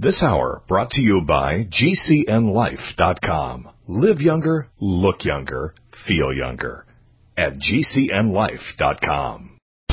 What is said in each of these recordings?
This hour brought to you by GCNLife.com. Live younger, look younger, feel younger at GCNLife.com.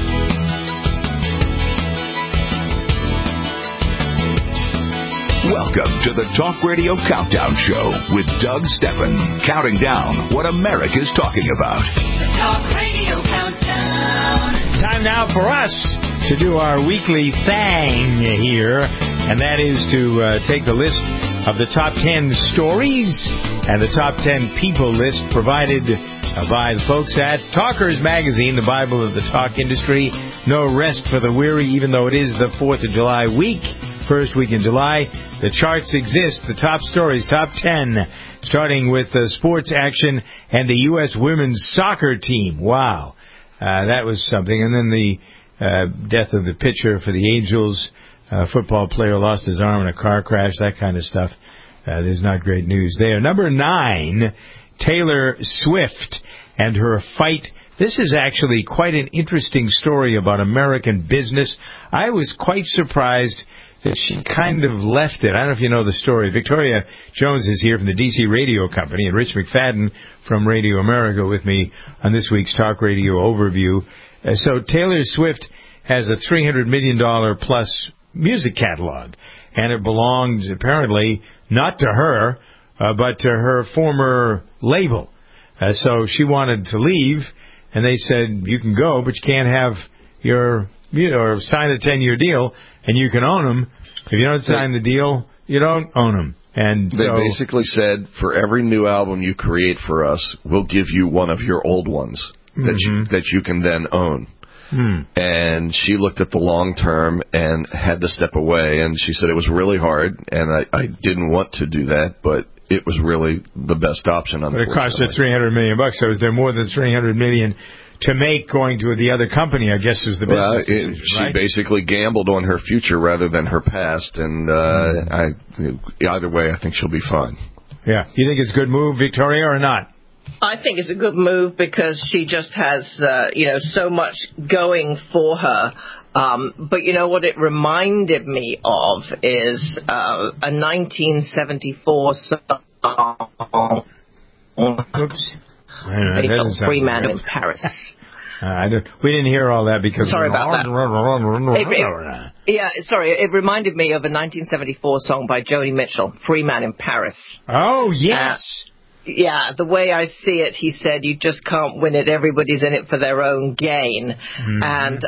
Welcome to the Talk Radio Countdown Show with Doug Steffen, counting down what America's talking about. The Talk Radio Countdown. Time now for us to do our weekly thing here, and that is to take the list of the top 10 stories and the top 10 people list provided by the folks at Talkers Magazine, the Bible of the talk industry. No rest for the weary, even though it is the 4th of July week. First week in July. The charts exist, the top stories, top 10, starting with sports action and the U.S. women's soccer team. Wow, that was something. And then the death of the pitcher for the Angels, football player lost his arm in a car crash, that kind of stuff. There's not great news there. Number 9, Taylor Swift and her fight. This is actually quite an interesting story about American business. I was quite surprised that she kind of left it. I don't know if you know the story. Victoria Jones is here from the DC Radio Company, and Rich McFadden from Radio America with me on this week's Talk Radio Overview. So Taylor Swift has a $300 million plus music catalog, and it belongs apparently not to her, but to her former label. So she wanted to leave, and they said, you can go, but you can't have your, or sign a 10-year deal, and you can own them. If you don't sign the deal, you don't own them. And they basically said, for every new album you create for us, we'll give you one of your old ones that you can then own. And she looked at the long term and had to step away. And she said it was really hard, and I didn't want to do that, but it was really the best option. But it cost her $300 million. So is there more than $300 million to make going to the other company? I guess is the business decision, right? She basically gambled on her future rather than her past, and either way, I think she'll be fine. Yeah. You think it's a good move, Victoria, or not? I think it's a good move because she just has, so much going for her. But you know what it reminded me of is a 1974 song. Oops. Free Man in Paris. We didn't hear all that because... Sorry about that. It reminded me of a 1974 song by Joni Mitchell, Free Man in Paris. Oh, yes. Yeah, the way I see it, he said, you just can't win it. Everybody's in it for their own gain. And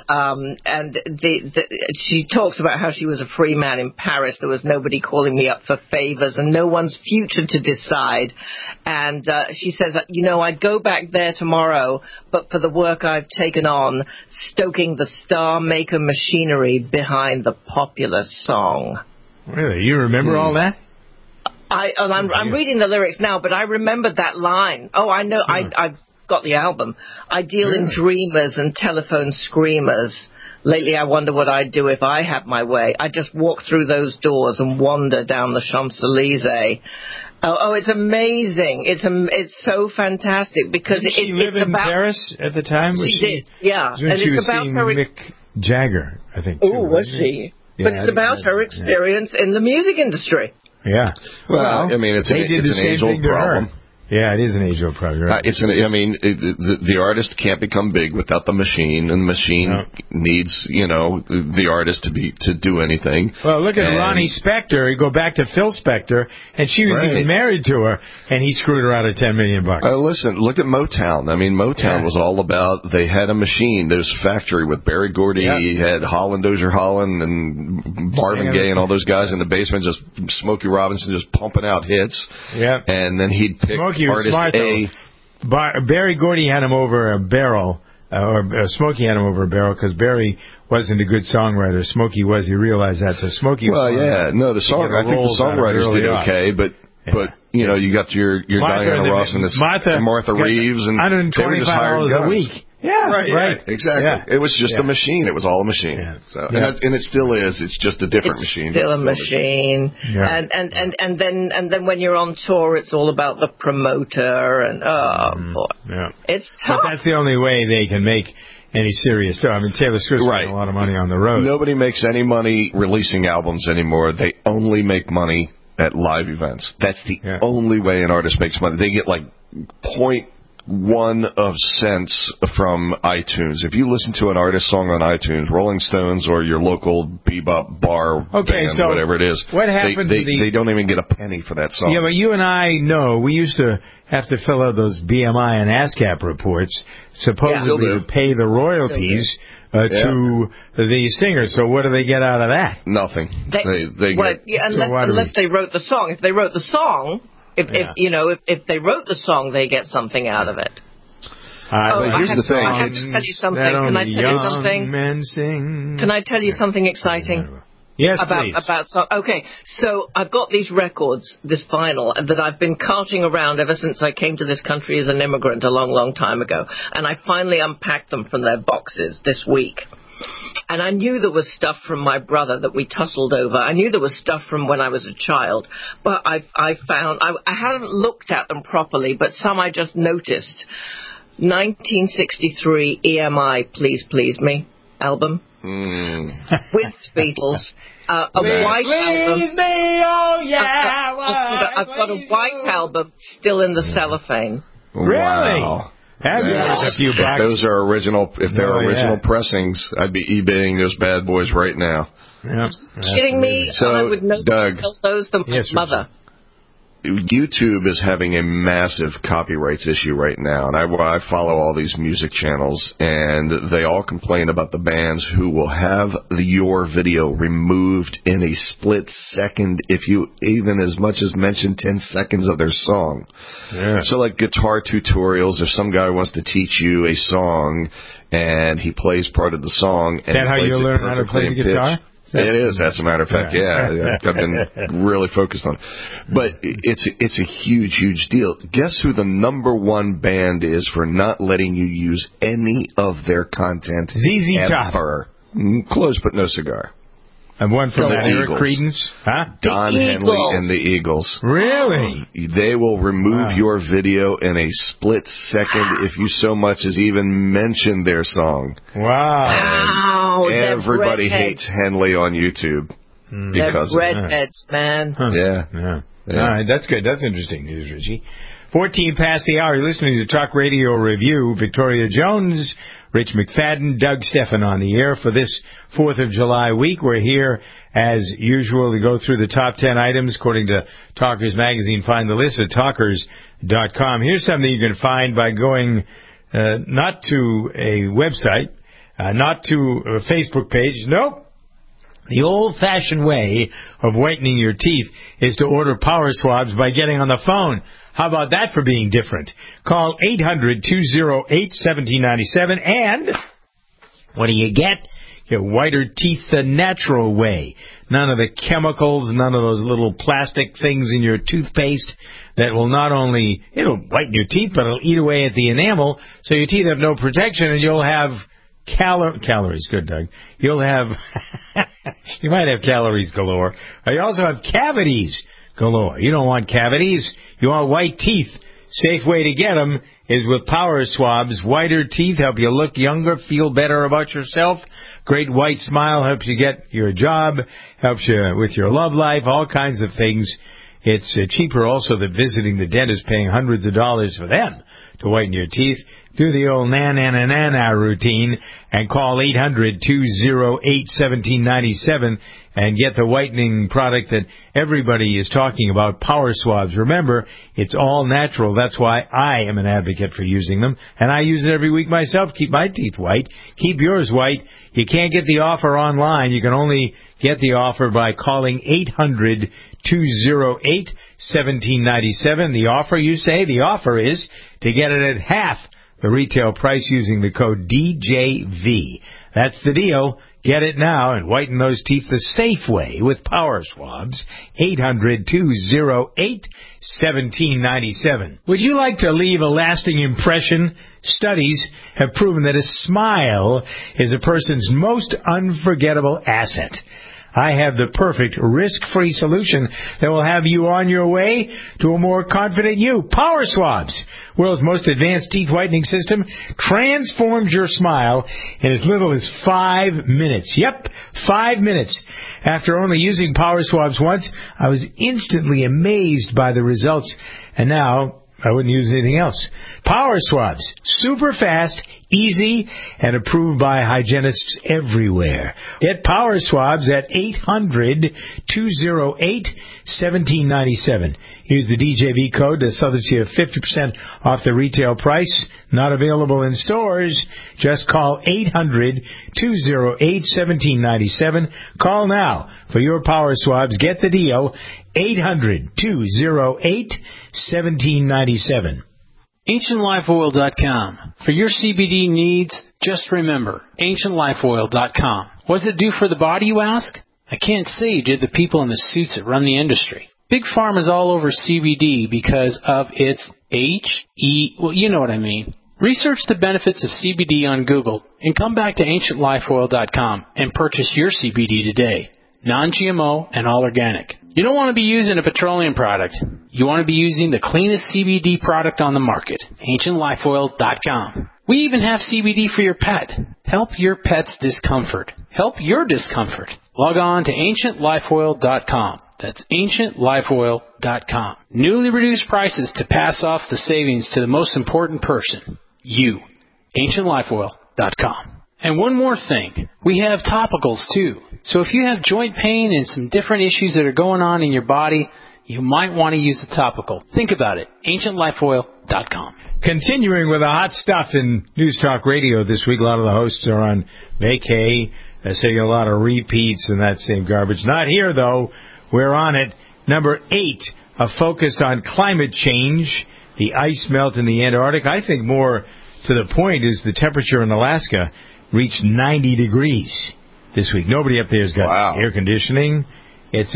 she talks about how she was a free man in Paris. There was nobody calling me up for favors and no one's future to decide. And she says, I'd go back there tomorrow, but for the work I've taken on, stoking the star maker machinery behind the popular song. Really? You remember all that? I'm reading the lyrics now, but I remembered that line. Oh, I know. I've got the album. I deal in dreamers and telephone screamers. Lately, I wonder what I'd do if I had my way. I just walk through those doors and wander down the Champs-Elysees. Oh, it's amazing. It's so fantastic because she lived in Paris at the time? She did, yeah. And it's about her... Mick Jagger, I think. Oh, was she? Yeah, but it's about her experience in the music industry. Yeah. Well, I mean, it's an age-old problem. Yeah, it is an age-old problem. Right? The artist can't become big without the machine, and the machine needs, the artist to do anything. Well, look at Ronnie Spector. You go back to Phil Spector, and she was even married to her, and he screwed her out of $10 million. Listen, look at Motown. I mean, Motown was all about, they had a machine. There's Factory with Berry Gordy. He had Holland Dozier Holland and Marvin Gaye and all those guys in the basement, just Smokey Robinson just pumping out hits. Yeah. And then he'd pick Smokey was smart, Berry Gordy had him over a barrel, or Smokey had him over a barrel because Berry wasn't a good songwriter. Smokey was. He realized that. So Smokey. Well, I think the songwriters did okay, but you got your Diana Ross and Martha Reeves and $125 a week. Yeah, right. Exactly. Yeah. It was just a machine. It was all a machine. Yeah. So, and it still is. It's just a different machine. Still a machine. Yeah. And then when you're on tour, it's all about the promoter and boy, it's tough. But that's the only way they can make any serious stuff. I mean, Taylor Swift's making a lot of money on the road. Nobody makes any money releasing albums anymore. They only make money at live events. That's the only way an artist makes money. They get like 0.1 cents from iTunes. If you listen to an artist song on iTunes, Rolling Stones or your local bebop bar band, so whatever it is, what happened they don't even get a penny for that song. Yeah, but you and I know we used to have to fill out those BMI and ASCAP reports, supposedly to pay the royalties to the singer. So what do they get out of that? Nothing. Unless they wrote the song. If they wrote the song, if they wrote the song, they get something out of it. Here's the thing. I have to tell you something. Can I tell you something? Men sing. Can I tell you something exciting? Yes, please. Okay, so I've got these records, this vinyl, that I've been carting around ever since I came to this country as an immigrant a long, long time ago. And I finally unpacked them from their boxes this week. And I knew there was stuff from my brother that we tussled over. I knew there was stuff from when I was a child. But I found, I hadn't looked at them properly, but some I just noticed. 1963 EMI Please Please Me album. With Beatles. A white album. I've got a white album still in the cellophane. Really? Wow. A few bucks. Those are original. If they're original pressings, I'd be eBaying those bad boys right now. Kidding me? So, I would know Doug, sell those to my mother. YouTube is having a massive copyrights issue right now, and I follow all these music channels, and they all complain about the bands who will have your video removed in a split second if you even as much as mention 10 seconds of their song. So like guitar tutorials, if some guy wants to teach you a song and he plays part of the song. Is that how you learn how to play the guitar? It is, as a matter of fact, I've been really focused on it. But it's a huge, huge deal. Guess who the number one band is for not letting you use any of their content ZZ Top. Close, but no cigar. And one from that Eric Creedence? Huh? Don Henley and the Eagles. Really? They will remove your video in a split second if you so much as even mention their song. Wow. Everybody hates Henley on YouTube because they're redheads, man. Yeah. All right, that's good. That's interesting news, Richie. 14 past the hour. You're listening to Talk Radio Review. Victoria Jones, Rich McFadden, Doug Stephan on the air for this 4th of July week. We're here, as usual, to go through the top 10 items according to Talkers Magazine. Find the list at talkers.com. Here's something you can find by going not to a website, not to a Facebook page. Nope. The old-fashioned way of whitening your teeth is to order power swabs by getting on the phone. How about that for being different? Call 800-208-1797, and what do you get? You get whiter teeth the natural way. None of the chemicals, none of those little plastic things in your toothpaste that will not only, it'll whiten your teeth, but it'll eat away at the enamel, so your teeth have no protection, and you'll have calories. Good, Doug. You'll have, you might have calories galore. You also have cavities galore. You don't want cavities. You want white teeth. Safe way to get them is with power swabs. Whiter teeth help you look younger, feel better about yourself. Great white smile helps you get your job, helps you with your love life, all kinds of things. It's cheaper also than visiting the dentist, paying hundreds of dollars for them to whiten your teeth. Do the old na-na-na-na-na routine and call 800-208-1797 and get the whitening product that everybody is talking about, power swabs. Remember, it's all natural. That's why I am an advocate for using them, and I use it every week myself. Keep my teeth white. Keep yours white. You can't get the offer online. You can only get the offer by calling 800-208-1797. The offer, you say, the offer is to get it at half the retail price using the code DJV. That's the deal. Get it now and whiten those teeth the safe way with power swabs. 800-208-1797. Would you like to leave a lasting impression? Studies have proven that a smile is a person's most unforgettable asset. I have the perfect risk-free solution that will have you on your way to a more confident you. Power Swabs, world's most advanced teeth whitening system, transforms your smile in as little as 5 minutes. Yep, 5 minutes. After only using Power Swabs once, I was instantly amazed by the results, and now I wouldn't use anything else. Power Swabs, super fast, easy, and approved by hygienists everywhere. Get Power Swabs at 800-208-1797. Use the DJV code to sell it to you 50% off the retail price. Not available in stores. Just call 800-208-1797. Call now for your Power Swabs. Get the deal. 800-208-1797. AncientLifeOil.com. For your CBD needs, just remember, AncientLifeOil.com. What does it do for the body, you ask? I can't say to the people in the suits that run the industry. Big Pharma's all over CBD because of its well, you know what I mean. Research the benefits of CBD on Google and come back to AncientLifeOil.com and purchase your CBD today. Non-GMO and all organic. You don't want to be using a petroleum product. You want to be using the cleanest CBD product on the market. AncientLifeOil.com. We even have CBD for your pet. Help your pet's discomfort. Help your discomfort. Log on to AncientLifeOil.com. That's AncientLifeOil.com. Newly reduced prices to pass off the savings to the most important person. You. AncientLifeOil.com. And one more thing, we have topicals too. So if you have joint pain and some different issues that are going on in your body, you might want to use a topical. Think about it. AncientLifeOil.com. Continuing with the hot stuff in News Talk Radio this week, a lot of the hosts are on vacay. They're saying a lot of repeats and that same garbage. Not here, though. We're on it. Number 8, a focus on climate change, the ice melt in the Antarctic. I think more to the point is the temperature in Alaska reached 90 degrees this week. Nobody up there has got air conditioning. It's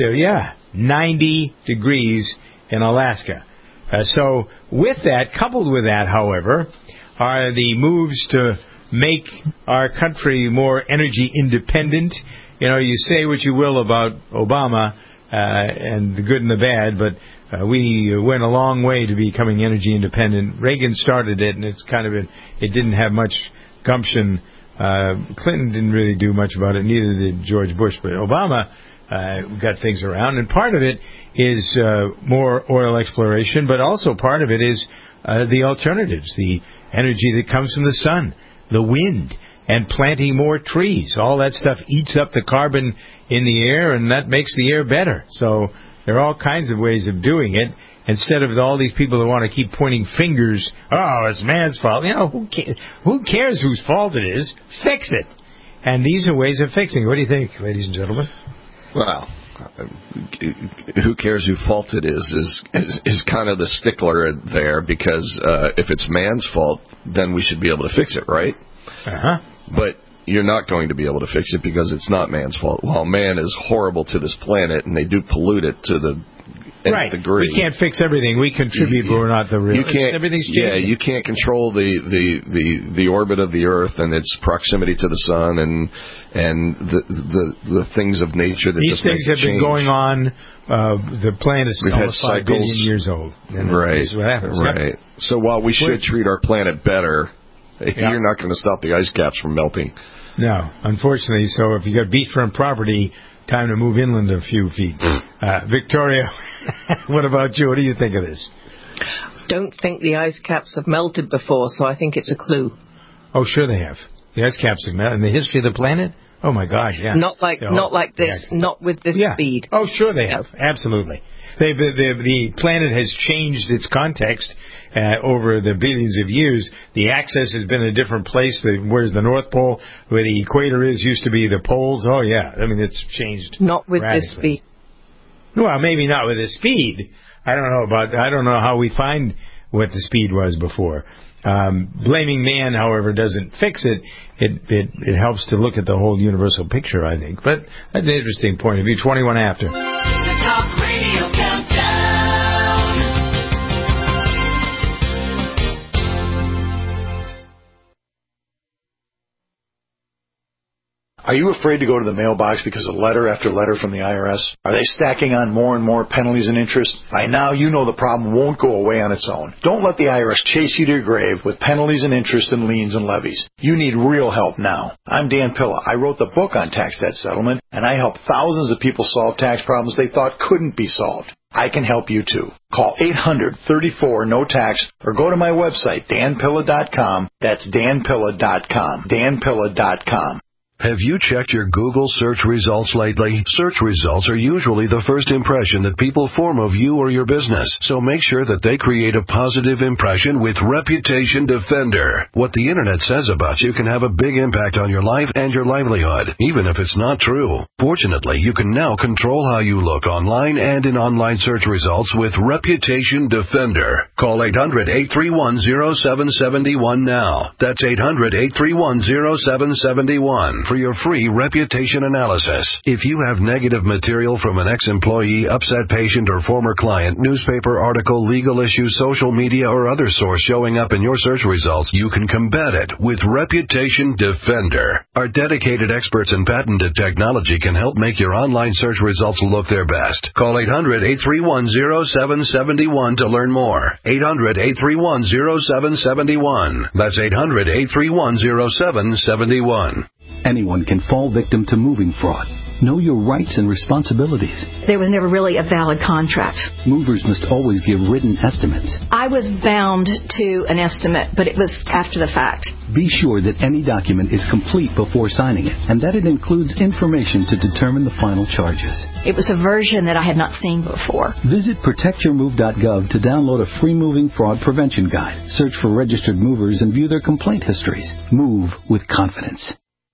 90 degrees in Alaska. So with that, coupled with that, however, are the moves to make our country more energy independent. You know, you say what you will about Obama and the good and the bad, but we went a long way to becoming energy independent. Reagan started it, and it's kind of it didn't have much gumption. Clinton didn't really do much about it, neither did George Bush, but Obama got things around, and part of it is more oil exploration, but also part of it is the alternatives, the energy that comes from the sun, the wind, and planting more trees. All that stuff eats up the carbon in the air, and that makes the air better. So there are all kinds of ways of doing it. Instead of all these people that want to keep pointing fingers, oh, it's man's fault. You know, who cares whose fault it is? Fix it. And these are ways of fixing it. What do you think, ladies and gentlemen? Well, who cares whose fault it is kind of the stickler there, because if it's man's fault, then we should be able to fix it, right? Uh-huh. But you're not going to be able to fix it because it's not man's fault. While man is horrible to this planet, and they do pollute it to the right. degree. We can't fix everything. We contribute, but we're not the real. Everything's changing. Yeah, you can't control the orbit of the Earth and its proximity to the sun and the things of nature that these things have been going on. The planet is almost 5 billion years old. Right. This is what happens. Right. Yep. So while we should treat our planet better, you're not going to stop the ice caps from melting. No, unfortunately. So if you got beachfront property, time to move inland a few feet. Victoria, what about you? What do you think of this? Don't think the ice caps have melted before, so I think it's a clue. Oh, sure they have. The ice caps have melted. In the history of the planet? Oh, my gosh, yeah. Not like this, not with this speed. Oh, sure they have. Absolutely. The planet has changed its context over the billions of years. The axis has been a different place. Where's the North Pole? Where the equator is used to be the poles. Oh, yeah. I mean, it's changed. Not with radically. this speed. Well, maybe not with this speed. I don't know how we find what the speed was before. Blaming man, however, doesn't fix it. It helps to look at the whole universal picture, I think. But that's an interesting point of view. 21 after. The Talk Radio Countdown. Are you afraid to go to the mailbox because of letter after letter from the IRS? Are they stacking on more and more penalties and interest? By now, you know the problem won't go away on its own. Don't let the IRS chase you to your grave with penalties and interest and liens and levies. You need real help now. I'm Dan Pilla. I wrote the book on tax debt settlement, and I help thousands of people solve tax problems they thought couldn't be solved. I can help you too. Call 800-34-NO-TAX or go to my website, danpilla.com. That's danpilla.com. danpilla.com. Have you checked your Google search results lately? Search results are usually the first impression that people form of you or your business, so make sure that they create a positive impression with Reputation Defender. What the Internet says about you can have a big impact on your life and your livelihood, even if it's not true. Fortunately, you can now control how you look online and in online search results with Reputation Defender. Call 800-831-0771 now. That's 800-831-0771. For your free reputation analysis. If you have negative material from an ex-employee, upset patient, or former client, newspaper article, legal issue, social media, or other source showing up in your search results, you can combat it with Reputation Defender. Our dedicated experts in patented technology can help make your online search results look their best. Call 800-831-0771 to learn more. 800-831-0771. That's 800-831-0771. Anyone can fall victim to moving fraud. Know your rights and responsibilities. There was never really a valid contract. Movers must always give written estimates. I was bound to an estimate, but it was after the fact. Be sure that any document is complete before signing it, and that it includes information to determine the final charges. It was a version that I had not seen before. Visit protectyourmove.gov to download a free moving fraud prevention guide. Search for registered movers and view their complaint histories. Move with confidence.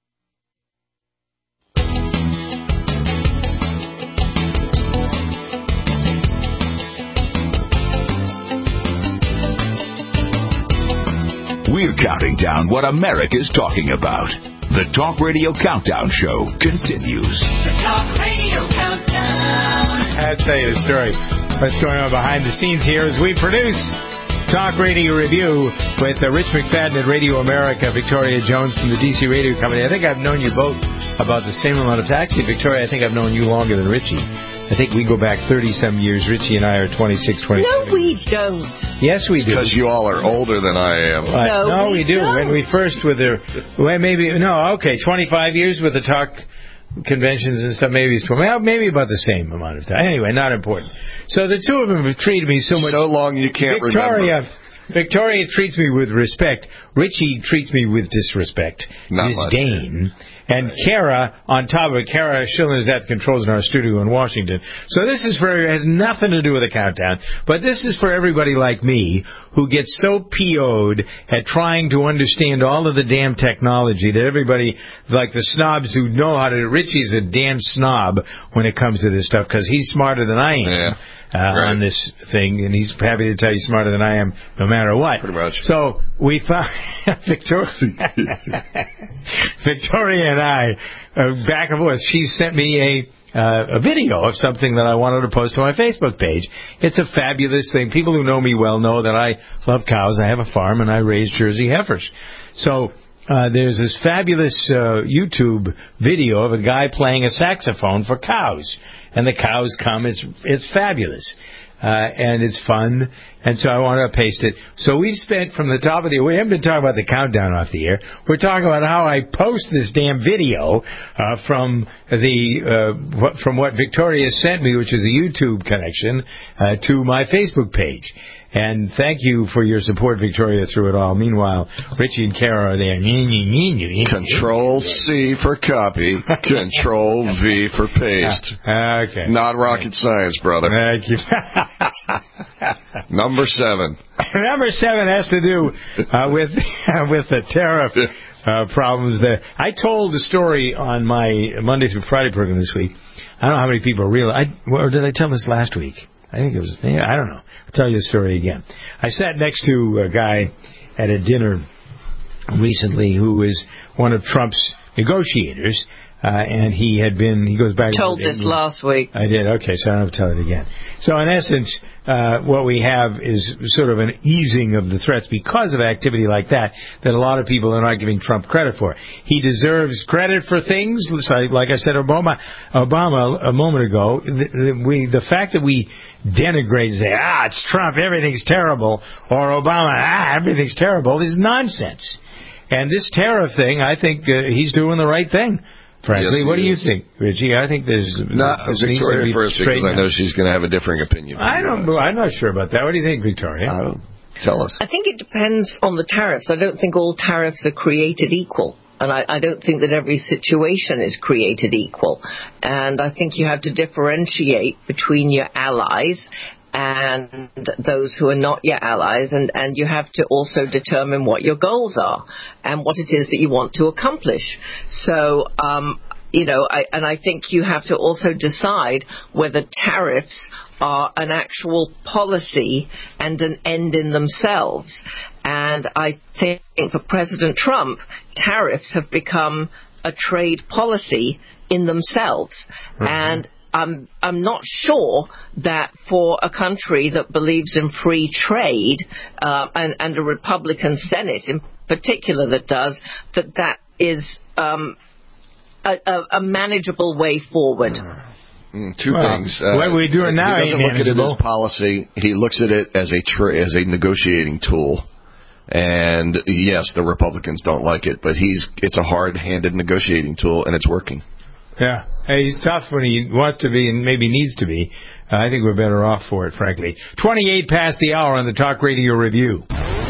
We're counting down what America's talking about. The Talk Radio Countdown Show continues. The Talk Radio Countdown. I'll tell you the story. What's going on behind the scenes here is we produce Talk Radio Review with Rich McFadden at Radio America, Victoria Jones from the DC Radio Company. I think I've known you both about the same amount of time. Actually, Victoria, I think I've known you longer than Richie. I think we go back 30-some years. Richie and I are 26, 27. No, we don't. Yes, we do. Because you all are older than I am. No, we do. Don't. When we first with the... Well, maybe... No, okay, 25 years with the talk conventions and stuff. Maybe it's... Well, maybe about the same amount of time. Anyway, not important. So the two of them have treated me so much... So long you can't remember. Victoria treats me with respect. Richie treats me with disrespect. Not disdain. Much. And Kara, on top of it, Kara Schillen is at the controls in our studio in Washington. So this is has nothing to do with the countdown, but this is for everybody like me who gets so PO'd at trying to understand all of the damn technology that everybody, like the snobs who know how to... Richie's a damn snob when it comes to this stuff because he's smarter than I am. Yeah. On this thing, and he's happy to tell you smarter than I am, no matter what. Pretty much. So we found Victoria and I back and forth. She sent me a video of something that I wanted to post to my Facebook page. It's a fabulous thing. People who know me well know that I love cows. I have a farm and I raise Jersey heifers. So there's this fabulous YouTube video of a guy playing a saxophone for cows. And the cows come. It's fabulous. And it's fun. And so I wanted to paste it. So we've spent from the top of the... We haven't been talking about the countdown off the air. We're talking about how I post this damn video from what Victoria sent me, which is a YouTube connection, to my Facebook page. And thank you for your support, Victoria, through it all. Meanwhile, Richie and Kara are there. Control-C for copy. Control-V for paste. Okay. Not rocket science, brother. Thank you. Number 7. Number 7 has to do with the tariff problems. I told the story on my Monday through Friday program this week. I don't know how many people realize. Or did I tell this last week? I think it was, I don't know. I'll tell you the story again. I sat next to a guy at a dinner recently who is one of Trump's negotiators and he goes back. Told this last week. I did. Okay, so I don't have to tell it again. So in essence, what we have is sort of an easing of the threats because of activity like that a lot of people are not giving Trump credit for. He deserves credit for things, like I said, Obama a moment ago. The fact that we denigrate and say, it's Trump, everything's terrible, or Obama, everything's terrible, is nonsense. And this tariff thing, I think he's doing the right thing. Frankly, yes, what do you think, Richie? I think there's Victoria first, because I know she's going to have a different opinion. I'm not sure about that. What do you think, Victoria? Tell us. I think it depends on the tariffs. I don't think all tariffs are created equal. And I don't think that every situation is created equal. And I think you have to differentiate between your allies and those who are not your allies, and you have to also determine what your goals are and what it is that you want to accomplish. So, I think you have to also decide whether tariffs are an actual policy and an end in themselves. And I think for President Trump, tariffs have become a trade policy in themselves. Mm-hmm. And I'm not sure that for a country that believes in free trade, and a Republican Senate in particular that does, that is a manageable way forward. Two things. What we're doing now he doesn't look at it as policy. He looks at it as a negotiating tool. And yes, the Republicans don't like it, but it's a hard-handed negotiating tool, and it's working. Yeah. Hey, he's tough when he wants to be and maybe needs to be. I think we're better off for it, frankly. 28 past the hour on the Talk Radio Review.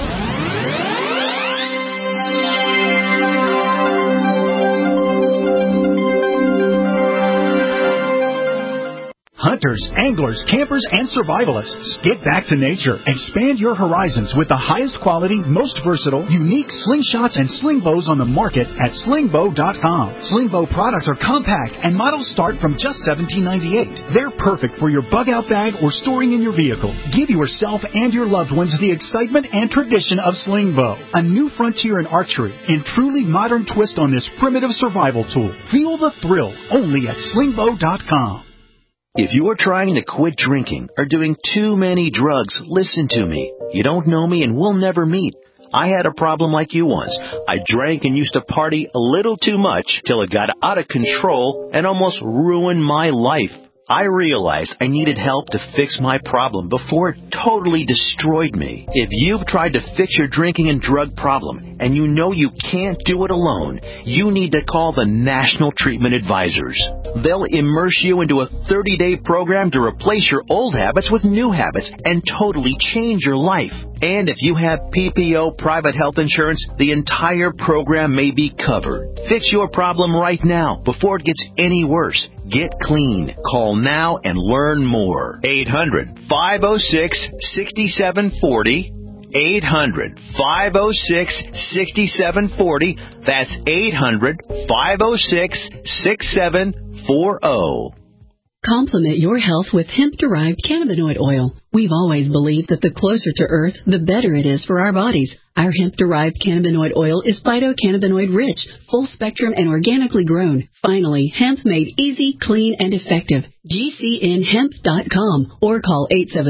Hunters, anglers, campers, and survivalists. Get back to nature. Expand your horizons with the highest quality, most versatile, unique slingshots and sling bows on the market at slingbow.com. Slingbow products are compact and models start from just $17.98. They're perfect for your bug-out bag or storing in your vehicle. Give yourself and your loved ones the excitement and tradition of Slingbow, a new frontier in archery and truly modern twist on this primitive survival tool. Feel the thrill only at slingbow.com. If you're trying to quit drinking or doing too many drugs, listen to me. You don't know me and we'll never meet. I had a problem like you once. I drank and used to party a little too much till it got out of control and almost ruined my life. I realized I needed help to fix my problem before it totally destroyed me. If you've tried to fix your drinking and drug problem and you know you can't do it alone, you need to call the National Treatment Advisors. They'll immerse you into a 30-day program to replace your old habits with new habits and totally change your life. And if you have PPO private health insurance, the entire program may be covered. Fix your problem right now before it gets any worse. Get clean. Call now and learn more. 800-506-6740. 800-506-6740. That's 800-506-6740. Complement your health with hemp-derived cannabinoid oil. We've always believed that the closer to Earth, the better it is for our bodies. Our hemp-derived cannabinoid oil is phytocannabinoid-rich, full-spectrum, and organically grown. Finally, hemp made easy, clean, and effective. GCNhemp.com or call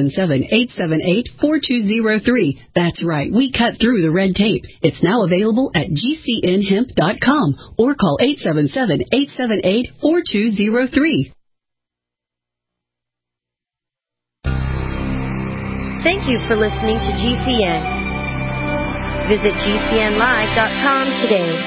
877-878-4203. That's right, we cut through the red tape. It's now available at GCNhemp.com or call 877-878-4203. Thank you for listening to GCN. Visit GCNlive.com today.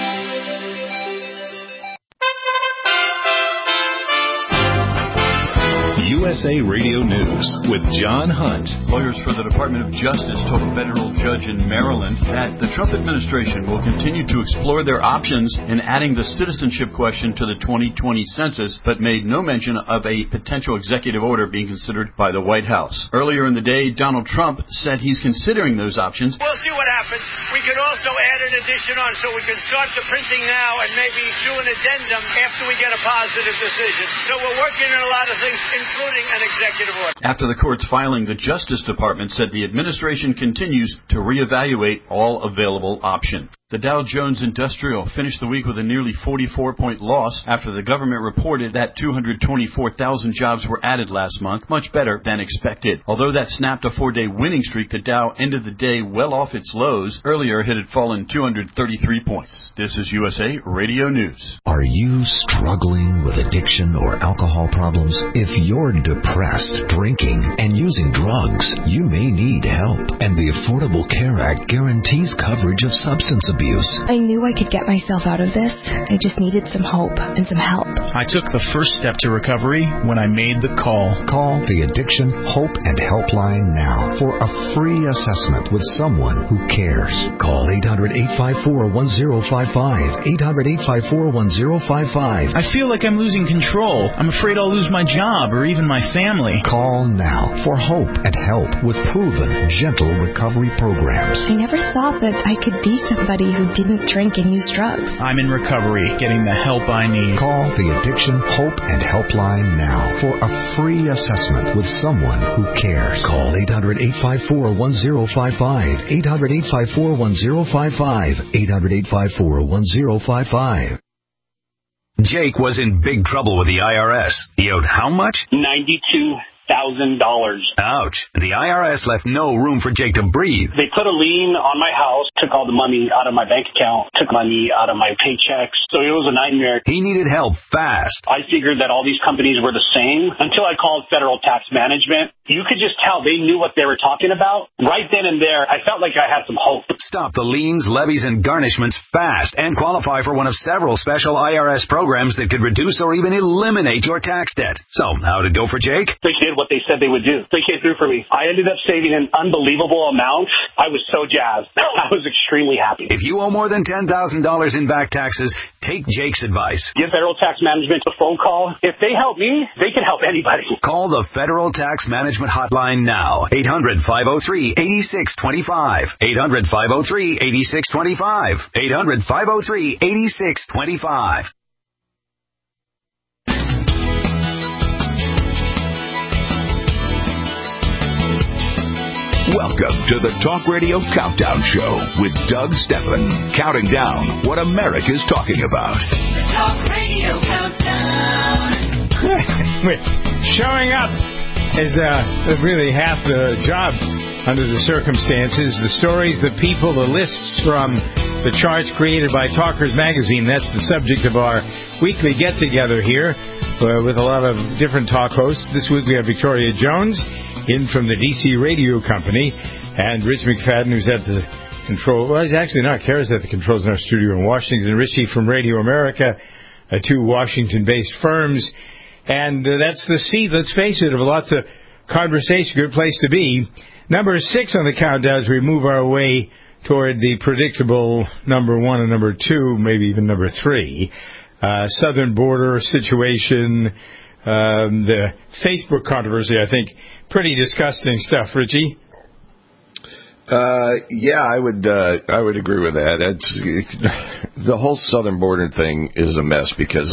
USA Radio News with John Hunt. Lawyers for the Department of Justice told a federal judge in Maryland that the Trump administration will continue to explore their options in adding the citizenship question to the 2020 census, but made no mention of a potential executive order being considered by the White House. Earlier in the day, Donald Trump said he's considering those options. We'll see what happens. We can also add an addition on so we can start the printing now and maybe do an addendum after we get a positive decision. So we're working on a lot of things, including an executive order. After the court's filing, the Justice Department said the administration continues to reevaluate all available options. The Dow Jones Industrial finished the week with a nearly 44-point loss after the government reported that 224,000 jobs were added last month, much better than expected. Although that snapped a 4-day winning streak, the Dow ended the day well off its lows. Earlier, it had fallen 233 points. This is USA Radio News. Are you struggling with addiction or alcohol problems? If you're depressed, drinking, and using drugs, you may need help. And the Affordable Care Act guarantees coverage of substance abuse. I knew I could get myself out of this. I just needed some hope and some help. I took the first step to recovery when I made the call. Call the Addiction, Hope, and Helpline now for a free assessment with someone who cares. Call 800-854-1055. 800-854-1055. I feel like I'm losing control. I'm afraid I'll lose my job or even my family. Call now for hope and help with proven, gentle recovery programs. I never thought that I could be somebody who didn't drink and use drugs. I'm in recovery, getting the help I need. Call the Addiction, Hope, and Helpline now for a free assessment with someone who cares. Call 800-854-1055. 800-854-1055. 800-854-1055. Jake was in big trouble with the IRS. He owed how much? $92,000. Ouch. The IRS left no room for Jake to breathe. They put a lien on my house, took all the money out of my bank account, took money out of my paychecks. So it was a nightmare. He needed help fast. I figured that all these companies were the same until I called Federal Tax Management. You could just tell they knew what they were talking about. Right then and there, I felt like I had some hope. Stop the liens, levies, and garnishments fast and qualify for one of several special IRS programs that could reduce or even eliminate your tax debt. So, how'd it go for Jake? They did what they said they would do. They came through for me. I ended up saving an unbelievable amount. I was so jazzed. I was extremely happy. If you owe more than $10,000 in back taxes, take Jake's advice. Give Federal Tax Management a phone call. If they help me, they can help anybody. Call the Federal Tax Management Hotline now. 800-503-8625. 800-503-8625. 800-503-8625. Welcome to the Talk Radio Countdown Show with Doug Stephan, counting down what America's talking about. The Talk Radio Countdown. Showing up is really half the job under the circumstances. The stories, the people, the lists from the charts created by Talkers Magazine. That's the subject of our weekly get-together here with a lot of different talk hosts. This week we have Victoria Jones in from the DC Radio Company, and Rich McFadden, who's at the control. Well, he's actually not. Kara's at the controls in our studio in Washington. Richie from Radio America, two Washington-based firms. And that's the seat, let's face it, of lots of conversation. Good place to be. Number 6 on the countdown as we move our way toward the predictable number 1 and number 2, maybe even number 3. Southern border situation, the Facebook controversy, I think. Pretty disgusting stuff, Richie. Yeah, I would agree with that. The whole southern border thing is a mess because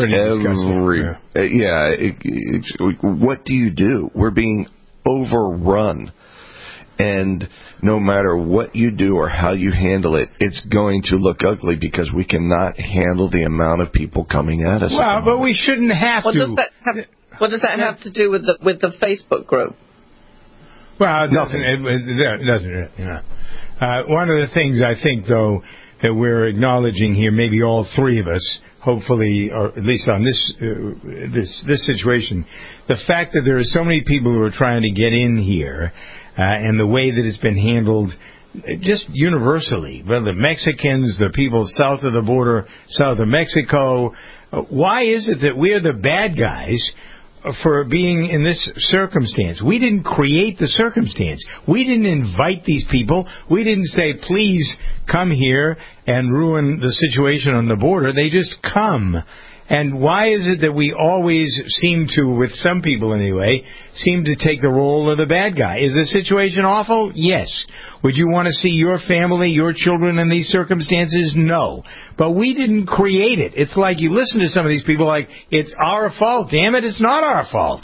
what do you do? We're being overrun, and no matter what you do or how you handle it, it's going to look ugly because we cannot handle the amount of people coming at us. Well, but we shouldn't have to. What does that have to do with the Facebook group? Well, nothing. It doesn't. Yeah. One of the things I think, though, that we're acknowledging here, maybe all three of us, hopefully, or at least on this situation, the fact that there are so many people who are trying to get in here, and the way that it's been handled, just universally, whether the Mexicans, the people south of the border, south of Mexico, why is it that we're the bad guys for being in this circumstance? We didn't create the circumstance. We didn't invite these people. We didn't say, please come here and ruin the situation on the border. They just come. And why is it that we always seem to, with some people anyway, seem to take the role of the bad guy? Is the situation awful? Yes. Would you want to see your family, your children in these circumstances? No. But we didn't create it. It's like you listen to some of these people like, it's our fault. Damn it, it's not our fault.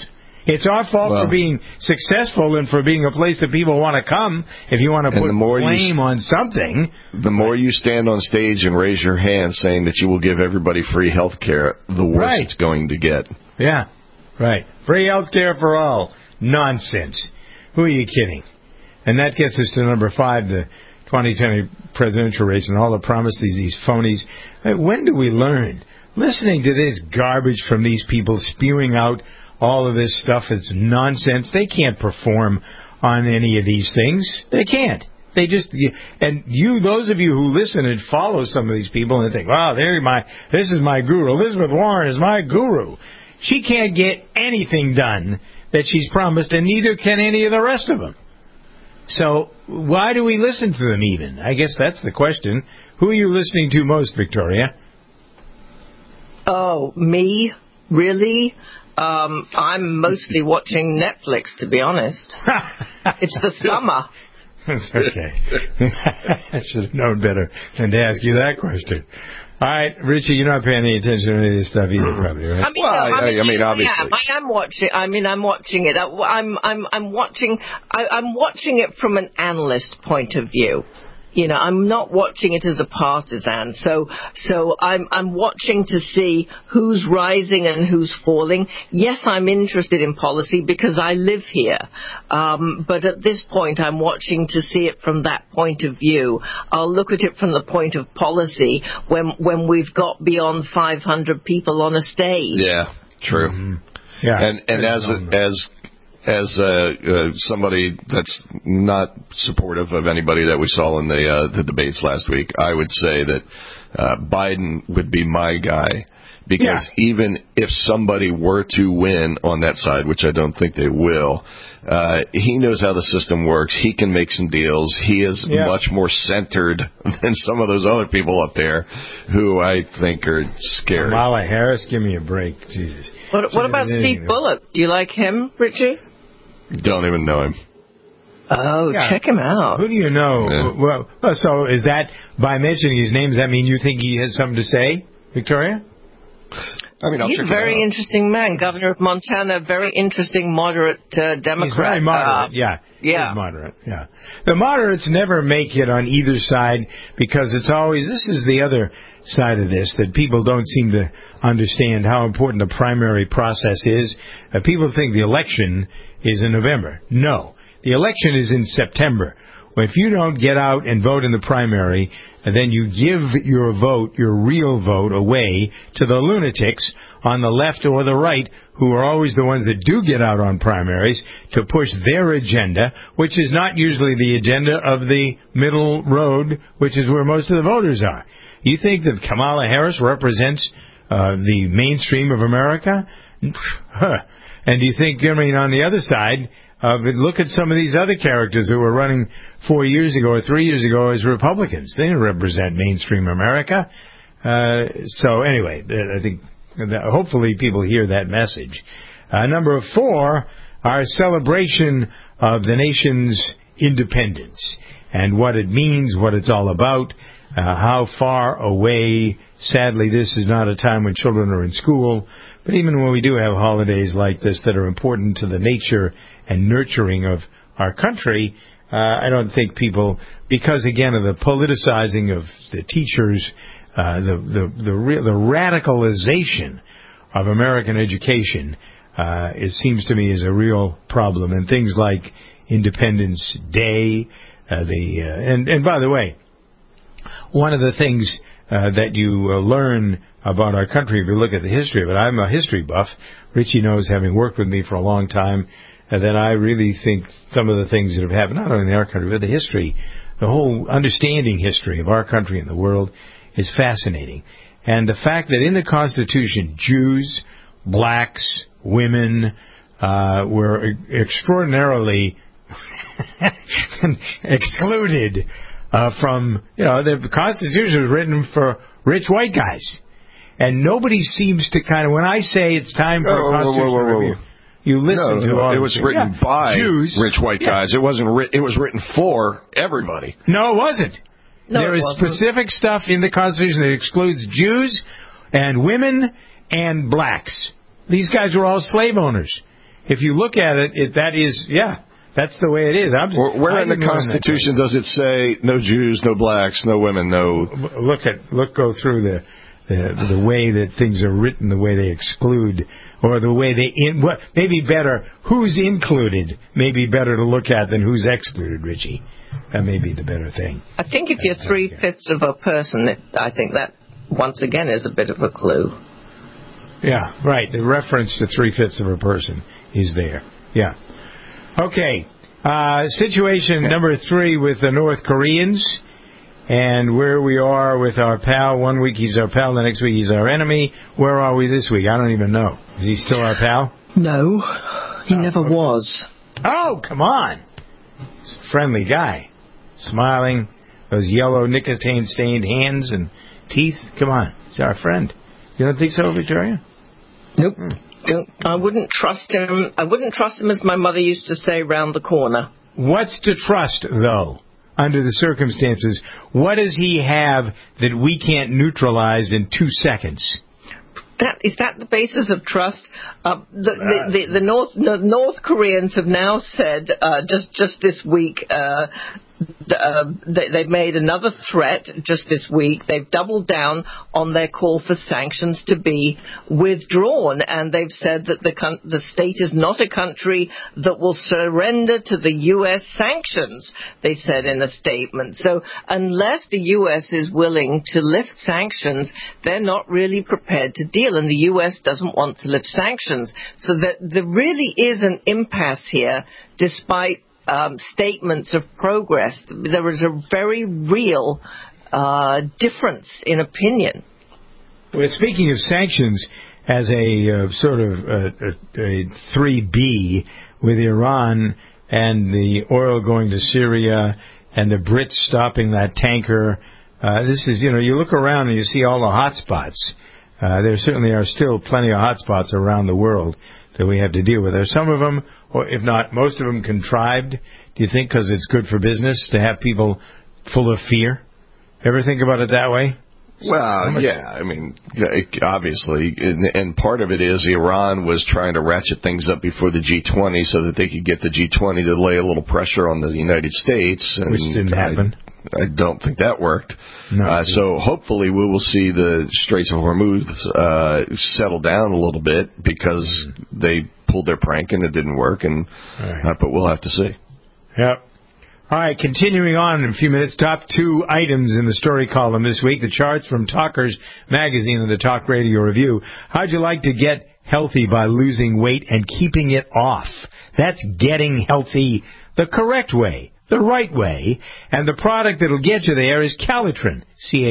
It's our fault for being successful and for being a place that people want to come. If you want to put blame on something. The more you stand on stage and raise your hand saying that you will give everybody free health care, the worse it's going to get. Yeah, right. Free health care for all. Nonsense. Who are you kidding? And that gets us to number 5, the 2020 presidential race and all the promises, these phonies. When do we learn? Listening to this garbage from these people spewing out all of this stuff is nonsense. They can't perform on any of these things. They can't. They just, and you, those of you who listen and follow some of these people and think, wow, this is my guru. Elizabeth Warren is my guru. She can't get anything done that she's promised, and neither can any of the rest of them. So why do we listen to them even? I guess that's the question. Who are you listening to most, Victoria? Oh, me? Really? I'm mostly watching Netflix, to be honest. It's the summer. Okay. I should have known better than to ask you that question. All right, Richie, you're not paying any attention to any of this stuff either, probably, right? I mean, obviously. I'm watching. I'm watching it. I'm watching it from an analyst point of view. You know, I'm not watching it as a partisan. So I'm watching to see who's rising and who's falling. Yes, I'm interested in policy because I live here. But at this point, I'm watching to see it from that point of view. I'll look at it from the point of policy when we've got beyond 500 people on a stage. Yeah, true. Mm-hmm. Yeah. And as somebody that's not supportive of anybody that we saw in the debates last week, I would say that Biden would be my guy. Because even if somebody were to win on that side, which I don't think they will, he knows how the system works. He can make some deals. He is much more centered than some of those other people up there who I think are scary. Kamala Harris, give me a break. Jesus. What about Steve Bullock? Do you like him, Richie? Don't even know him. Oh, check him out. Who do you know? Yeah. Well, so is that, by mentioning his name, does that mean you think he has something to say, Victoria? I mean, he's a very interesting man, governor of Montana, very interesting, moderate Democrat. He's very moderate, He's moderate, The moderates never make it on either side because it's always, this is the other side of this, that people don't seem to understand how important the primary process is. People think the election is in November. No, the election is in September. Well, if you don't get out and vote in the primary, and then you give your vote, your real vote, away to the lunatics on the left or the right, who are always the ones that do get out on primaries to push their agenda, which is not usually the agenda of the middle road, which is where most of the voters are. You think that Kamala Harris represents the mainstream of America? And do you think, I mean, on the other side, look at some of these other characters who were running 4 years ago or 3 years ago as Republicans. They didn't represent mainstream America. So anyway, I think hopefully people hear that message. Number 4, our celebration of the nation's independence and what it means, what it's all about, how far away. Sadly, this is not a time when children are in school. But even when we do have holidays like this that are important to the nature and nurturing of our country, I don't think people, because again of the politicizing of the teachers, the radicalization of American education, it seems to me is a real problem. And things like Independence Day, and by the way, one of the things that you learn about our country, if you look at the history of it, I'm a history buff. Richie knows, having worked with me for a long time, that I really think some of the things that have happened, not only in our country, but the history, the whole understanding history of our country and the world is fascinating. And the fact that in the Constitution, Jews, blacks, women were extraordinarily excluded from, the Constitution was written for rich white guys. And nobody seems to kind of, when I say it's time for a constitutional review, you listen to all. It was written by Jews, rich white guys. It wasn't. It was written for everybody. No, it wasn't. There is specific stuff in the Constitution that excludes Jews and women and blacks. These guys were all slave owners. if you look at it, that is, that's the way it is. Where in the Constitution does it say no Jews, no blacks, no women, no? Go through the way that things are written, the way they exclude, or the way they maybe better who's included. Maybe better to look at than who's excluded, Richie. That may be the better thing. I think if you're 3/5 of a person, I think that once again is a bit of a clue. Yeah, right. The reference to 3/5 of a person is there. Yeah. Okay. Situation number 3 with the North Koreans, and where we are with our pal. 1 week he's our pal, the next week he's our enemy. Where are we this week? I don't even know. Is he still our pal? No, he never was. Oh, come on. He's a friendly guy. Smiling, those yellow nicotine-stained hands and teeth. Come on. He's our friend. You don't think so, Victoria? Nope. I wouldn't trust him. I wouldn't trust him, as my mother used to say, round the corner. What's to trust, though, under the circumstances? What does he have that we can't neutralize in 2 seconds? Is that the basis of trust? The North Koreans have now said just this week. They've made another threat just this week. They've doubled down on their call for sanctions to be withdrawn, and they've said that the state is not a country that will surrender to the U.S. sanctions, they said in a statement. So unless the U.S. is willing to lift sanctions, they're not really prepared to deal, and the U.S. doesn't want to lift sanctions. So that there really is an impasse here, despite statements of progress. There is a very real difference in opinion. Well, speaking of sanctions, as a sort of a 3B with Iran and the oil going to Syria and the Brits stopping that tanker, this is, you look around and you see all the hot spots. There certainly are still plenty of hot spots around the world that we have to deal with. Are some of them, or if not most of them, contrived, do you think, because it's good for business to have people full of fear? Ever think about it that way? Well, yeah, I mean, obviously, and part of it is Iran was trying to ratchet things up before the G20 so that they could get the G20 to lay a little pressure on the United States. And which didn't happen. I don't think that worked. No, so hopefully we will see the Straits of Hormuz settle down a little bit because they pulled their prank and it didn't work. But we'll have to see. Yep. All right, continuing on in a few minutes, top 2 items in the story column this week, the charts from Talkers Magazine and the Talk Radio Review. How'd you like to get healthy by losing weight and keeping it off? That's getting healthy the correct way, the right way, and the product that'll get you there is Calitrin,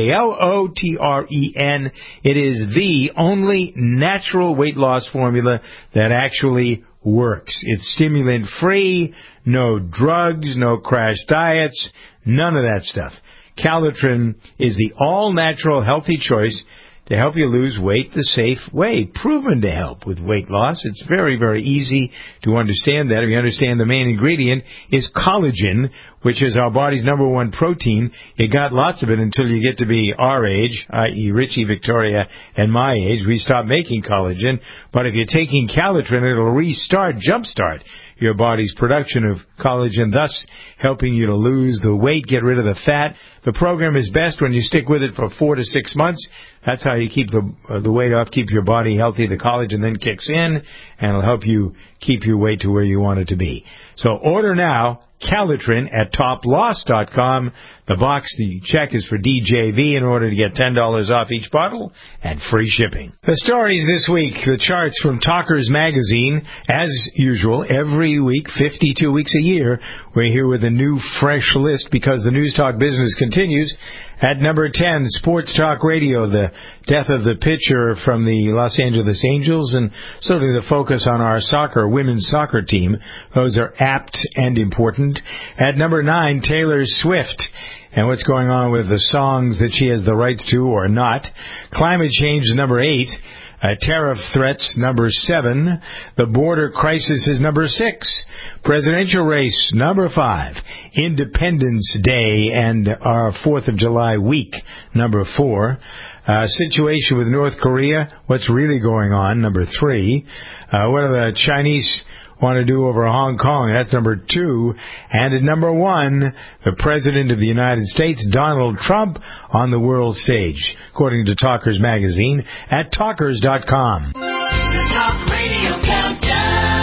Calotren. It is the only natural weight loss formula that actually works. It's stimulant-free, no drugs, no crash diets, none of that stuff. Calitrin is the all-natural healthy choice to help you lose weight the safe way, proven to help with weight loss. It's very, very easy to understand that. If you understand the main ingredient is collagen, which is our body's #1 protein. You got lots of it until you get to be our age, i.e. Richie, Victoria, and my age. We stop making collagen. But if you're taking Calitrin, it'll jumpstart your body's production of collagen, thus helping you to lose the weight, get rid of the fat. The program is best when you stick with it for 4 to 6 months. That's how you keep the weight off, keep your body healthy. The collagen then kicks in, and it'll help you keep your weight to where you want it to be. So order now, Calitrin, at toploss.com. The box, the check is for DJV in order to get $10 off each bottle and free shipping. The stories this week, the charts from Talkers Magazine. As usual, every week, 52 weeks a year, we're here with a new, fresh list because the News Talk business continues. At number 10, Sports Talk Radio, the death of the pitcher from the Los Angeles Angels, and certainly the focus on our women's soccer team. Those are apt and important. At number 9, Taylor Swift, and what's going on with the songs that she has the rights to or not. Climate change is number 8. Tariff threats, number 7. The border crisis is number 6. Presidential race, number 5. Independence Day and our 4th of July week, number 4. Situation with North Korea, what's really going on, number 3. What are the Chinese want to do over Hong Kong. That's number 2. And at number 1, the President of the United States, Donald Trump, on the world stage, according to Talkers Magazine at Talkers.com. Talk Radio Countdown.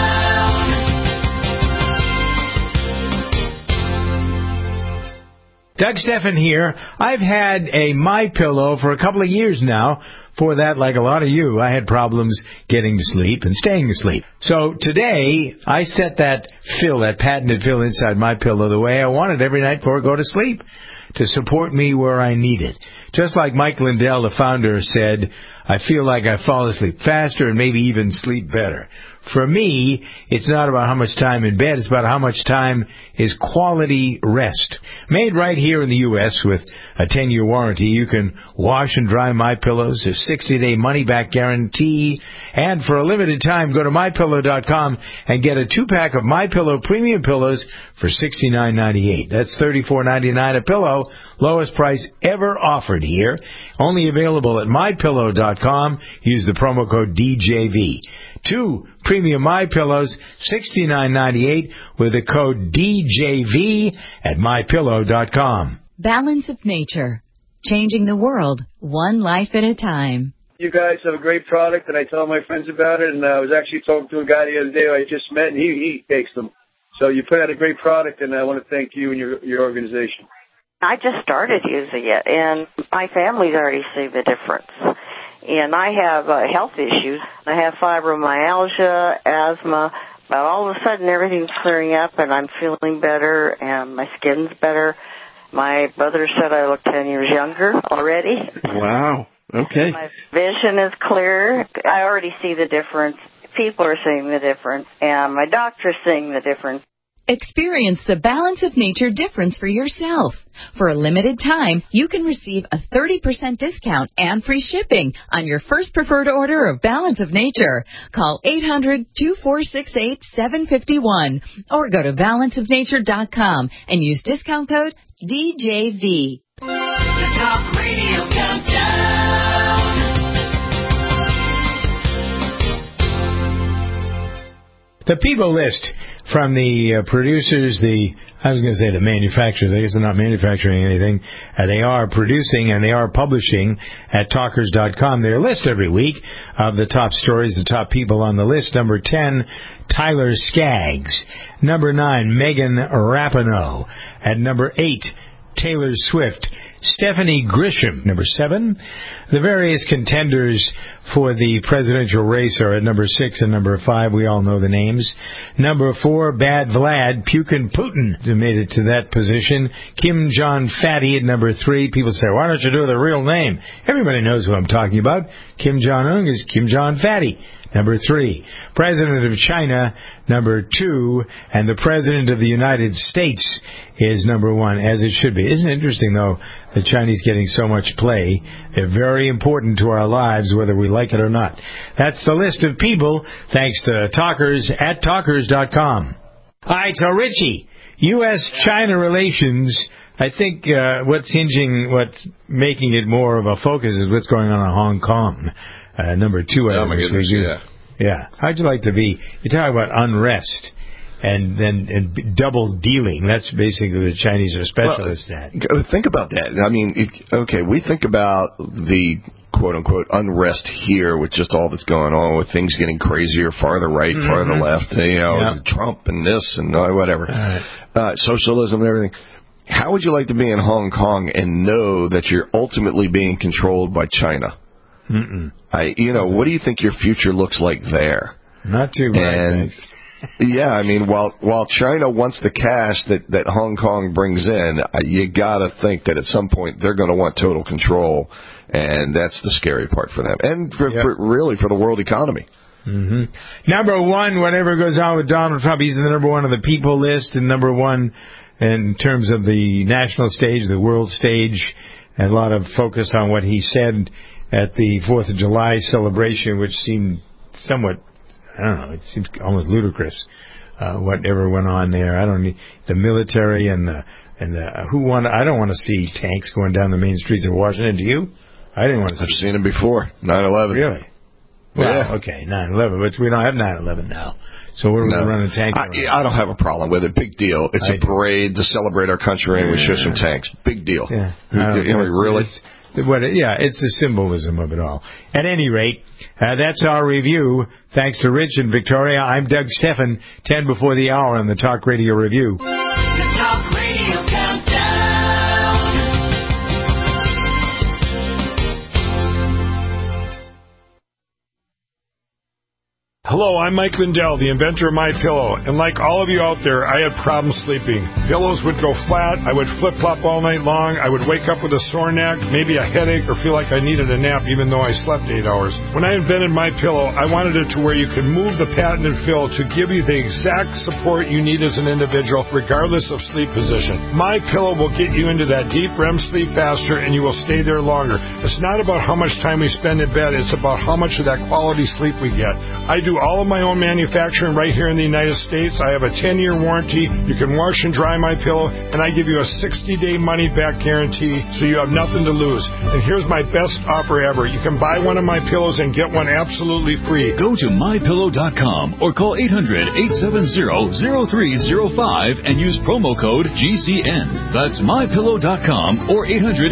Doug Steffen here. I've had a MyPillow for a couple of years now. For that, like a lot of you, I had problems getting to sleep and staying asleep. So today, I set that patented fill inside MyPillow the way I want it every night before I go to sleep, to support me where I need it. Just like Mike Lindell, the founder, said, I feel like I fall asleep faster and maybe even sleep better. For me, it's not about how much time in bed, it's about how much time is quality rest. Made right here in the U.S. with a 10-year warranty, you can wash and dry MyPillows, a 60-day money-back guarantee, and for a limited time, go to MyPillow.com and get a 2-pack of MyPillow premium pillows for $69.98. That's $34.99 a pillow, lowest price ever offered here. Only available at MyPillow.com. Use the promo code DJV. 2 premium MyPillows, $69.98 with the code DJV at MyPillow.com. Balance of Nature. Changing the world, one life at a time. You guys have a great product, and I tell my friends about it, and I was actually talking to a guy the other day who I just met, and he takes them. So you put out a great product, and I want to thank you and your organization. I just started using it, and my family's already seen the difference. And I have health issues. I have fibromyalgia, asthma, but all of a sudden everything's clearing up and I'm feeling better and my skin's better. My brother said I look 10 years younger already. Wow. Okay. My vision is clear. I already see the difference. People are seeing the difference, and my doctor's seeing the difference. Experience the Balance of Nature difference for yourself. For a limited time, you can receive a 30% discount and free shipping on your first preferred order of Balance of Nature. Call 800-2468-751 or go to balanceofnature.com and use discount code DJV. The Talk Radio Countdown. The People List from the producers, the manufacturers. I guess they're not manufacturing anything. They are producing and they are publishing at Talkers.com their list every week of the top stories, the top people on the list. Number 10, Tyler Skaggs. Number 9, Megan Rapinoe. At number 8, Taylor Swift. Stephanie Grisham. Number 7. The various contenders for the presidential race are at number 6 and number 5. We all know the names. Number 4, Bad Vlad Putin Putin, who made it to that position. Kim Jong Fatty at number 3. People say, why don't you do the real name? Everybody knows who I'm talking about. Kim Jong-un is Kim Jong Fatty. Number 3, President of China, number 2, and the President of the United States is number 1, as it should be. Isn't it interesting, though, the Chinese getting so much play? They're very important to our lives, whether we like it or not. That's the list of people, thanks to Talkers at Talkers.com. All right, so Richie, U.S.-China relations, I think what's making it more of a focus is what's going on in Hong Kong. Number 2, oh my goodness, yeah. How'd you like to be? You talk about unrest and double dealing. That's basically the Chinese are specialists at. Think about that. I mean, we think about the quote-unquote unrest here with just all that's going on, with things getting crazier, farther right, farther left, Trump and this and whatever, socialism and everything. How would you like to be in Hong Kong and know that you're ultimately being controlled by China? What do you think your future looks like there? Not too bad, thanks. Yeah, I mean, while China wants the cash that Hong Kong brings in, you got to think that at some point they're going to want total control, and that's the scary part for them, and really for the world economy. Mm-hmm. Number 1, whatever goes on with Donald Trump, he's the number 1 on the people list, and number 1 in terms of the national stage, the world stage, and a lot of focus on what he said at the 4th of July celebration, which seemed somewhat, it seems almost ludicrous, whatever went on there. The military and the who won. I don't want to see tanks going down the main streets of Washington. Do you? I didn't want to see. I've seen them before. 9/11. Really? Well, okay, 9/11, but we don't have 9/11 now. So we're running a tank. I don't have a problem with it. Big deal. It's a parade to celebrate our country, and we show some tanks. Big deal. Yeah. Really? It's the symbolism of it all. At any rate, that's our review. Thanks to Rich and Victoria. I'm Doug Steffen, 10 before the hour on the Talk Radio Review. The Talk Radio Countdown. Hello, I'm Mike Lindell, the inventor of MyPillow, and like all of you out there, I had problems sleeping. Pillows would go flat, I would flip-flop all night long, I would wake up with a sore neck, maybe a headache, or feel like I needed a nap even though I slept 8 hours. When I invented MyPillow, I wanted it to where you could move the patented fill to give you the exact support you need as an individual, regardless of sleep position. MyPillow will get you into that deep REM sleep faster, and you will stay there longer. It's not about how much time we spend in bed, it's about how much of that quality sleep we get. I do all of my own manufacturing right here in the United States. I have a 10-year warranty. You can wash and dry MyPillow, and I give you a 60-day money-back guarantee, so you have nothing to lose. And here's my best offer ever. You can buy one of my pillows and get one absolutely free. Go to MyPillow.com or call 800-870-0305 and use promo code GCN. That's MyPillow.com or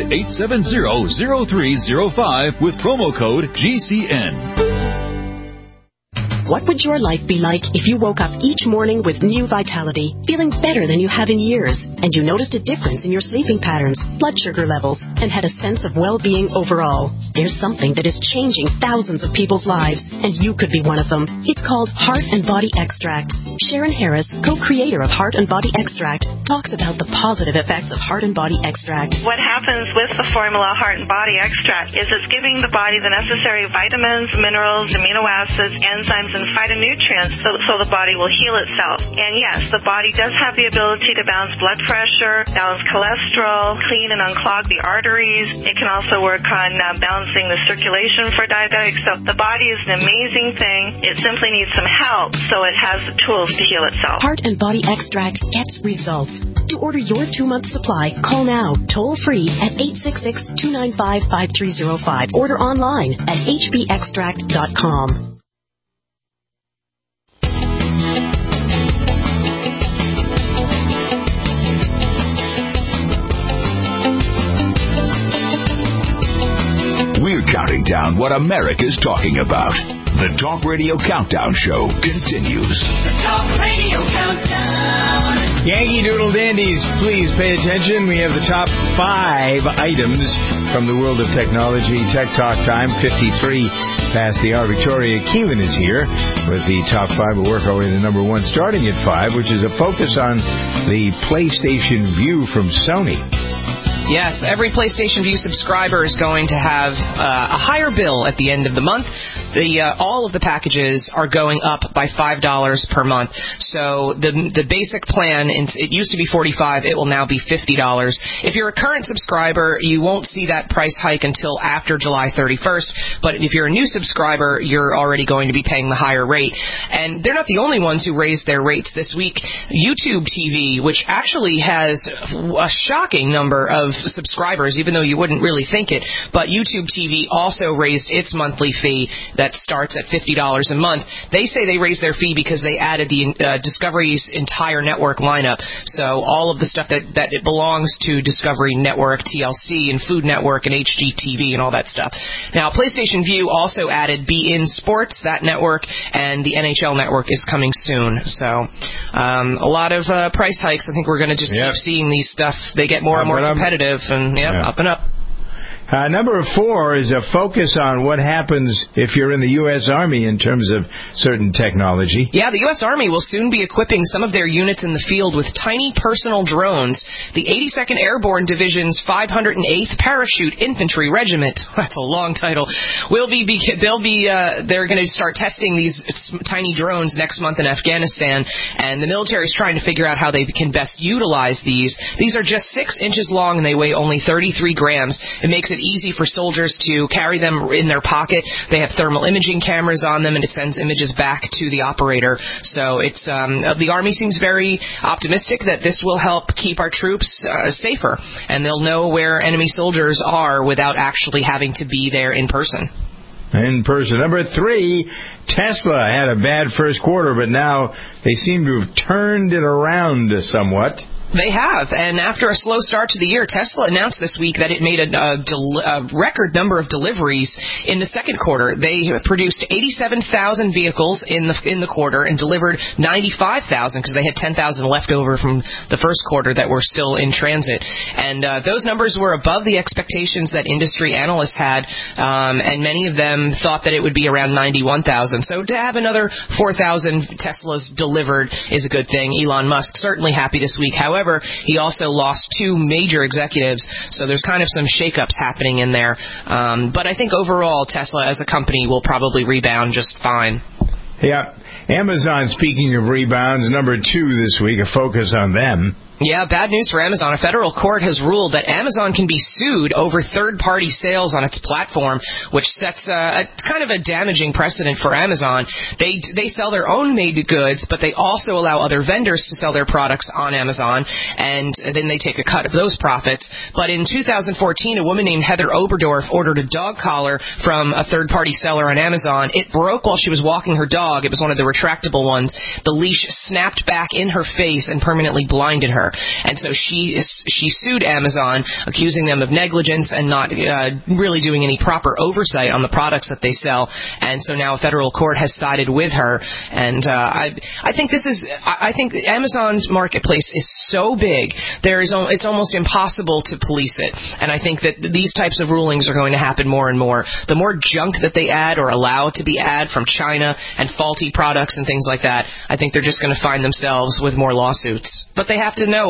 800-870-0305 with promo code GCN. What would your life be like if you woke up each morning with new vitality, feeling better than you have in years, and you noticed a difference in your sleeping patterns, blood sugar levels, and had a sense of well-being overall? There's something that is changing thousands of people's lives, and you could be one of them. It's called Heart and Body Extract. Sharon Harris, co-creator of Heart and Body Extract, talks about the positive effects of Heart and Body Extract. What happens with the formula Heart and Body Extract is it's giving the body the necessary vitamins, minerals, amino acids, enzymes, and phytonutrients so the body will heal itself. And yes, the body does have the ability to balance blood pressure, balance cholesterol, clean and unclog the arteries. It can also work on balancing the circulation for diabetics. So the body is an amazing thing. It simply needs some help so it has the tools to heal itself. Heart and Body Extract gets results. To order your 2-month supply, call now, toll free at 866-295-5305. Order online at hbextract.com. We're counting down what America's talking about. The Talk Radio Countdown Show continues. The Talk Radio Countdown. Yankee Doodle Dandies, please pay attention. We have the top 5 items from the world of technology. Tech Talk time, 53 past the hour. Victoria Keelan is here with the top 5. We'll work our way to number 1, starting at 5, which is a focus on the PlayStation Vue from Sony. Yes, every PlayStation Vue subscriber is going to have a higher bill at the end of the month. All of the packages are going up by $5 per month. So the basic plan, it used to be $45, it will now be $50. If you're a current subscriber, you won't see that price hike until after July 31st. But if you're a new subscriber, you're already going to be paying the higher rate. And they're not the only ones who raised their rates this week. YouTube TV, which actually has a shocking number of subscribers, even though you wouldn't really think it, but YouTube TV also raised its monthly fee that starts at $50 a month. They say they raised their fee because they added the Discovery's entire network lineup. So all of the stuff that it belongs to Discovery Network, TLC, and Food Network, and HGTV, and all that stuff. Now, PlayStation Vue also added beIN Sports, that network, and the NHL network is coming soon. So a lot of price hikes. I think we're going to just keep seeing these stuff. They get more and more competitive, and up and up. Number 4 is a focus on what happens if you're in the U.S. Army in terms of certain technology. Yeah, the U.S. Army will soon be equipping some of their units in the field with tiny personal drones. The 82nd Airborne Division's 508th Parachute Infantry Regiment, that's a long title, they're going to start testing these tiny drones next month in Afghanistan, and the military is trying to figure out how they can best utilize these. These are just 6 inches long, and they weigh only 33 grams. It makes it easy for soldiers to carry them in their pocket. They have thermal imaging cameras on them, and it sends images back to the operator. So it's the Army seems very optimistic that this will help keep our troops safer, and they'll know where enemy soldiers are without actually having to be there in person. In person. Number 3, Tesla had a bad first quarter, but now they seem to have turned it around somewhat. They have, and after a slow start to the year, Tesla announced this week that it made a record number of deliveries in the second quarter. They produced 87,000 vehicles in the quarter and delivered 95,000 because they had 10,000 left over from the first quarter that were still in transit. And those numbers were above the expectations that industry analysts had, and many of them thought that it would be around 91,000. So to have another 4,000 Teslas delivered is a good thing. Elon Musk certainly happy this week. However, he also lost 2 major executives, so there's kind of some shakeups happening in there. But I think overall, Tesla as a company will probably rebound just fine. Yeah. Amazon, speaking of rebounds, number 2 this week, a focus on them. Yeah, bad news for Amazon. A federal court has ruled that Amazon can be sued over third-party sales on its platform, which sets a kind of a damaging precedent for Amazon. They sell their own made goods, but they also allow other vendors to sell their products on Amazon, and then they take a cut of those profits. But in 2014, a woman named Heather Oberdorf ordered a dog collar from a third-party seller on Amazon. It broke while she was walking her dog. It was one of the retractable ones. The leash snapped back in her face and permanently blinded her. And so she sued Amazon, accusing them of negligence and not really doing any proper oversight on the products that they sell. And so now a federal court has sided with her. And I think Amazon's marketplace is so big, it's almost impossible to police it. And I think that these types of rulings are going to happen more and more. The more junk that they add or allow to be added from China and faulty products and things like that, I think they're just going to find themselves with more lawsuits. But they have to know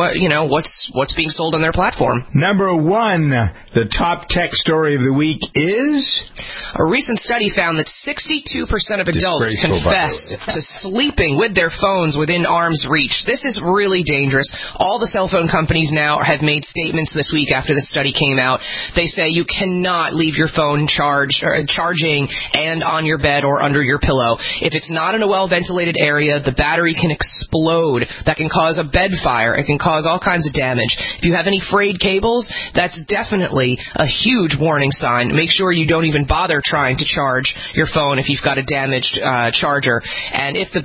what's being sold on their platform. Number 1, the top tech story of the week is? A recent study found that 62% of adults confess to sleeping with their phones within arm's reach. This is really dangerous. All the cell phone companies now have made statements this week after the study came out. They say you cannot leave your phone charging and on your bed or under your pillow. If it's not in a well-ventilated area, the battery can explode. That can cause a bed fire. It can cause all kinds of damage. If you have any frayed cables, that's definitely a huge warning sign. Make sure you don't even bother trying to charge your phone if you've got a damaged charger. And if the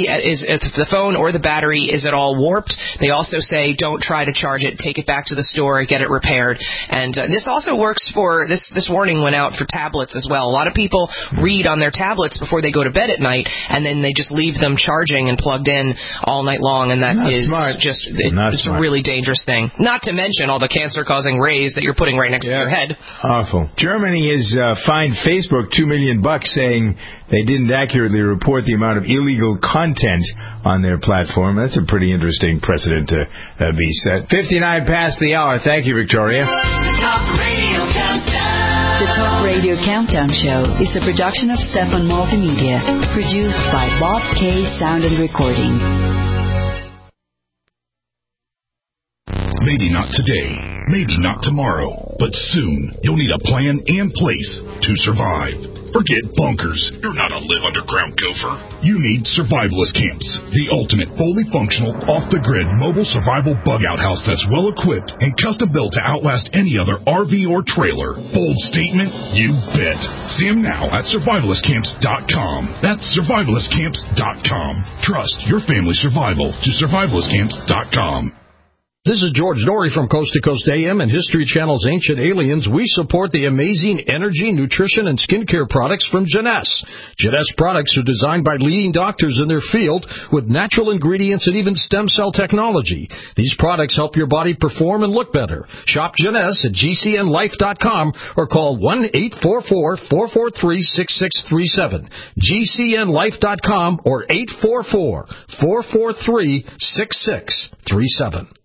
phone or the battery is at all warped, they also say don't try to charge it. Take it back to the store, get it repaired. And this also works for this warning went out for tablets as well. A lot of people read on their tablets before they go to bed at night, and then they just leave them charging and plugged in all night long, and that is just it's a really dangerous thing. Not to mention all the cancer-causing rays that you're putting right next to your head. Awful. Germany has fined Facebook $2 million saying they didn't accurately report the amount of illegal content on their platform. That's a pretty interesting precedent to be set. 59 past the hour. Thank you, Victoria. The Talk Radio Countdown. The Talk Radio Countdown Show is a production of Stefan Multimedia, produced by Bob K. Sound and Recording. Maybe not today, maybe not tomorrow, but soon you'll need a plan and place to survive. Forget bunkers. You're not a live underground gopher. You need Survivalist Camps, the ultimate fully functional, off-the-grid mobile survival bug-out house that's well-equipped and custom-built to outlast any other RV or trailer. Bold statement? You bet. See them now at survivalistcamps.com. That's survivalistcamps.com. Trust your family's survival to survivalistcamps.com. This is George Norrie from Coast to Coast AM and History Channel's Ancient Aliens. We support the amazing energy, nutrition, and skincare products from Jeunesse. Jeunesse products are designed by leading doctors in their field with natural ingredients and even stem cell technology. These products help your body perform and look better. Shop Jeunesse at GCNlife.com or call 1-844-443-6637. GCNlife.com or 844-443-6637.